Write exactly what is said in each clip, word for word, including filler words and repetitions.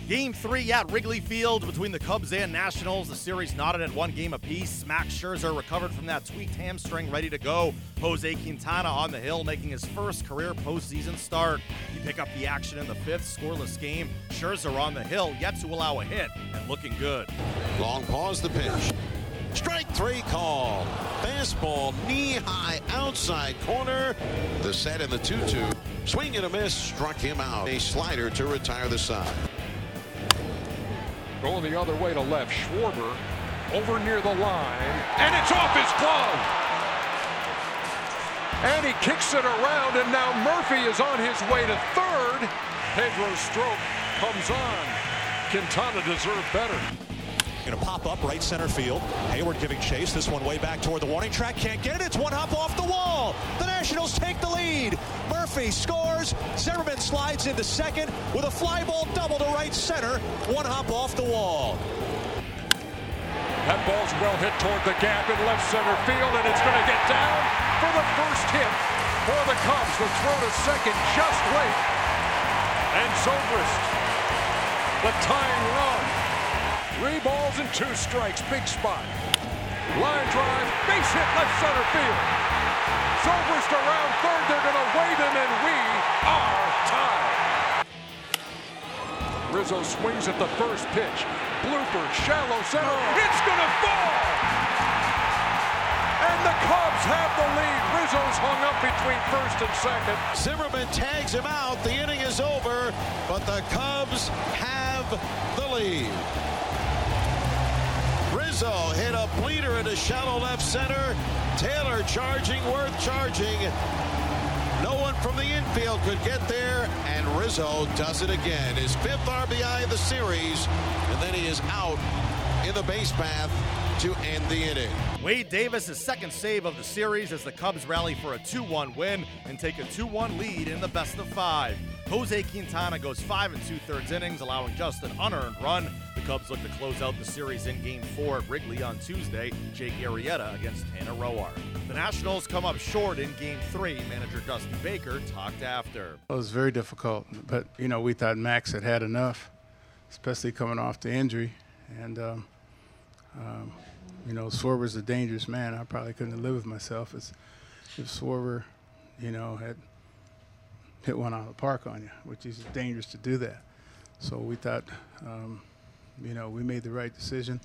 Game three at Wrigley Field between the Cubs and Nationals. The series knotted at one game apiece. Max Scherzer recovered from that tweaked hamstring, ready to go. Jose Quintana on the hill, making his first career postseason start. You pick up the action in the fifth, scoreless game. Scherzer on the hill, yet to allow a hit, and looking good. Long pause, the pitch. Strike three call. Fastball knee-high outside corner. The set in the two two. Swing and a miss, struck him out. A slider to retire the side. Going the other way to left, Schwarber over near the line, and it's off his glove. And he kicks it around, and now Murphy is on his way to third. Pedro Strop comes on. Quintana deserved better. Going to pop up right center field. Hayward giving chase. This one way back toward the warning track. Can't get it. It's one hop off the wall. The Nationals take the lead. Murphy scores. Zimmerman slides into second with a fly ball double to right center. One hop off the wall. That ball's well hit toward the gap in left center field, and it's going to get down for the first hit for the Cubs. The throw to second just late. And Zobrist, the tying run. Three balls and two strikes. Big spot. Line drive. Base hit left center field. Zobrist around third. They're going to wave him, and we are tied. Rizzo swings at the first pitch. Blooper, shallow center. It's going to fall. And the Cubs have the lead. Rizzo's hung up between first and second. Zimmerman tags him out. The inning is over, but the Cubs have the lead. Rizzo hit a bleeder into shallow left center. Taylor charging, Worth charging. No one from the infield could get there, and Rizzo does it again. His fifth R B I of the series, and then he is out in the base path to end the inning. Wade Davis' second save of the series as the Cubs rally for a two one win and take a two one lead in the best of five. Jose Quintana goes five and two-thirds innings, allowing just an unearned run. The Cubs look to close out the series in Game four at Wrigley on Tuesday. Jake Arrieta against Tanner Roark. The Nationals come up short in Game three. Manager Dusty Baker talked after. It was very difficult, but, you know, we thought Max had had enough, especially coming off the injury. And, um, um, you know, Schwarber's a dangerous man. I probably couldn't have lived with myself if, if Schwarber, you know, had hit one out of the park on you, which is dangerous to do that. So we thought, um, you know, we made the right decision.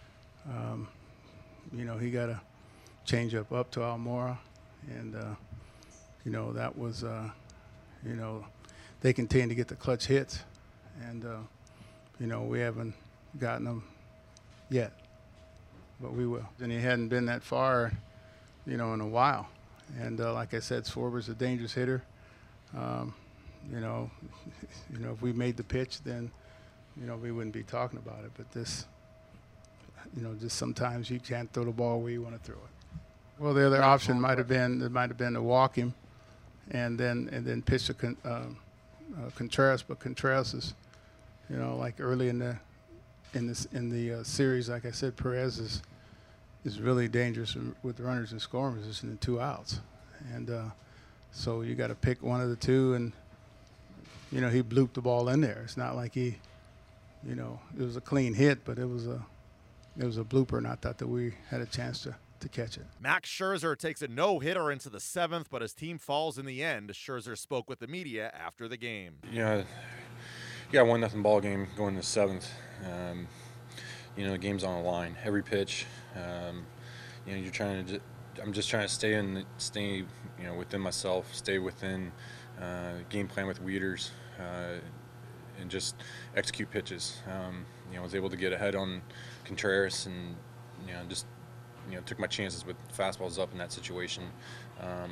Um, you know, he got a change up up to Almora, and, uh, you know, that was, uh, you know, they continue to get the clutch hits, and, uh, you know, we haven't gotten them yet, but we will. And he hadn't been that far, you know, in a while. And uh, like I said, Schwarber's a dangerous hitter. Um, you know, you know, if we made the pitch, then, you know, we wouldn't be talking about it. But this, you know, just sometimes you can't throw the ball where you want to throw it. Well, the other option might have been it might have been to walk him, and then and then pitch to con, uh, uh, Contreras. But Contreras is, you know, like early in the in this in the uh, series, like I said, Perez is is really dangerous with runners in scoring position and two outs, and. Uh, So you got to pick one of the two, and, you know, he blooped the ball in there. It's not like he, you know, it was a clean hit, but it was a it was a blooper, and I thought that we had a chance to, to catch it. Max Scherzer takes a no-hitter into the seventh, but his team falls in the end. Scherzer spoke with the media after the game. Yeah, you got a one nothing ball game going to the seventh. Um, you know, the game's on the line. Every pitch, um, you know, you're trying to. I'm just trying to stay in, stay, you know, within myself, stay within uh, game plan with Wieters, uh, and just execute pitches. Um, you know, I was able to get ahead on Contreras, and you know, just you know, took my chances with fastballs up in that situation, um,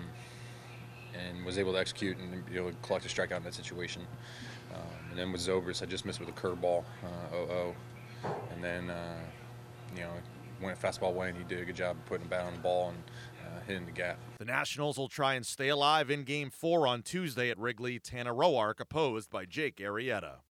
and was able to execute and be able to collect a strikeout in that situation. Um, and then with Zobrist, I just missed with a curveball, uh, oh oh, and then uh, you know. When a fastball went, he did a good job of putting a bat on the ball and uh, hitting the gap. The Nationals will try and stay alive in Game four on Tuesday at Wrigley. Tanner Roark opposed by Jake Arrieta.